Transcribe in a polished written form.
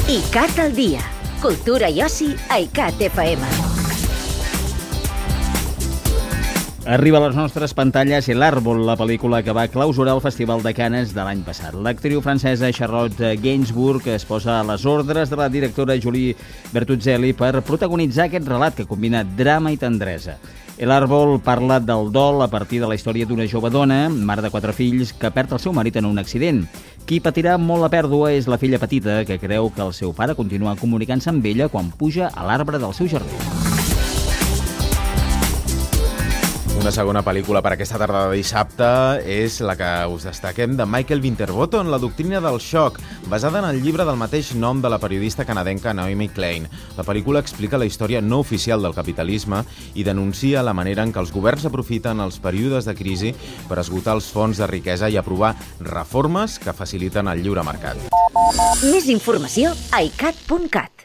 ICAT al dia. Cultura i oci a ICAT FM. Arriba a les nostres pantalles L'Àrbol, la pel·lícula que va clausurar el Festival de Canes de l'any passat. L'actriu francesa Charlotte Gainsbourg es posa a les ordres de la directora Julie Bertuzzelli per protagonitzar aquest relat que combina drama i tendresa. L'Àrbol parla del dol a partir de la història d'una jove dona, mare de 4 fills, que perd el seu marit en un accident. Qui patirà molt la pèrdua és la filla petita, que creu que el seu pare continua comunicant-se amb ella quan puja a l'arbre del seu jardí. Una segona pel·lícula per aquesta tarda de dissabte és la que us destaquem de Michael Winterbottom, La doctrina del xoc, basada en el llibre del mateix nom de la periodista canadenca Naomi Klein. La pel·lícula explica la història no oficial del capitalisme i denuncia la manera en què els governs aprofiten els períodes de crisi per esgotar els fons de riquesa i aprovar reformes que faciliten el lliure mercat. Més informació a icat.cat.